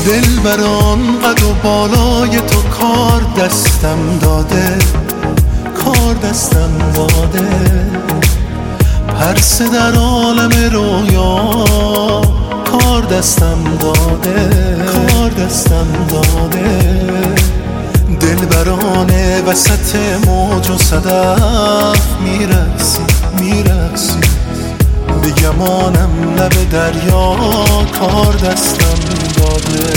دل بران قد و بالای تو کار دستم داده، کار دستم داده. پرسه در عالم رویا کار دستم داده، کار دستم داده. دل برانه وسط موج و صدف میرقصی میرقصی، به گمانم لب دریا کار دستم داده.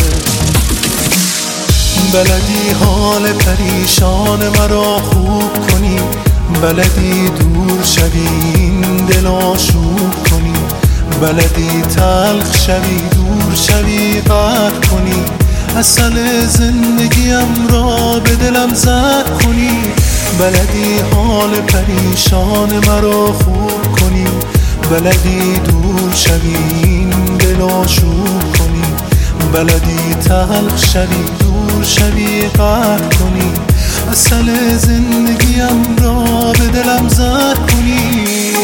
بلدی حال پریشان مرا خوب کنی، بلدی دور شوی این دل آشوب کنی، بلدی تلخ شوی دور شوی قهر کنی، اصل زندگیم را به دلم زد کنی. بلدی حال پریشان مرا خوب کنی، بلدی دور شوی این دل آشوب کنی، بلدی تلخ شوی دور شوی قهر کنی، اصل زندگیم را به دلم زد کنی.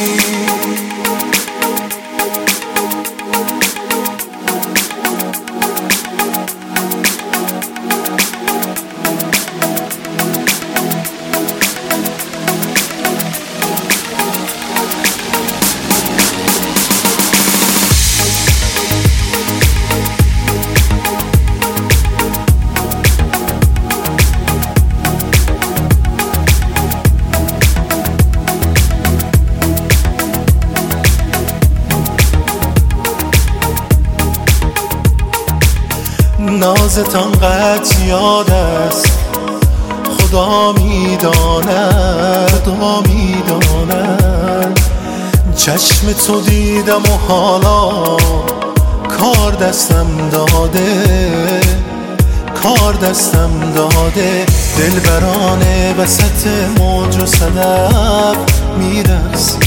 نازتان قد زیاد است، خدا میداند، خدا میداند. چشم تو دیدم و حالا کار دستم داده، کار دستم داده. دل برانه وسط موج و صدف میرقصی،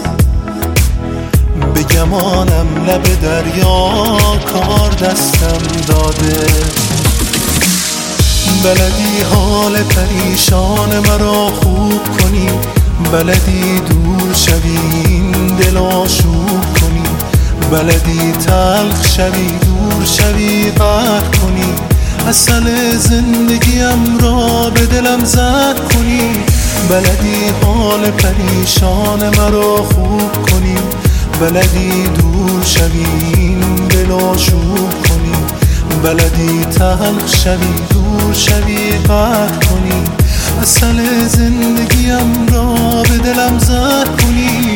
به گمانم لب دریا کار دستم داده. بلدی حال پریشان مرا خوب کنی، بلدی دور شوی این دل آشوب کنی، بلدی تلخ شوی دور شوی قهر کنی، اصل زندگیم را به دلم زد کنی. بلدی حال پریشان مرا خوب کنی، بلدی دور شوی این دل آشوب کنی، بلدی تلخ شوی دور شوی قهر کنی، اصل زندگیم را به دلم زد کنی.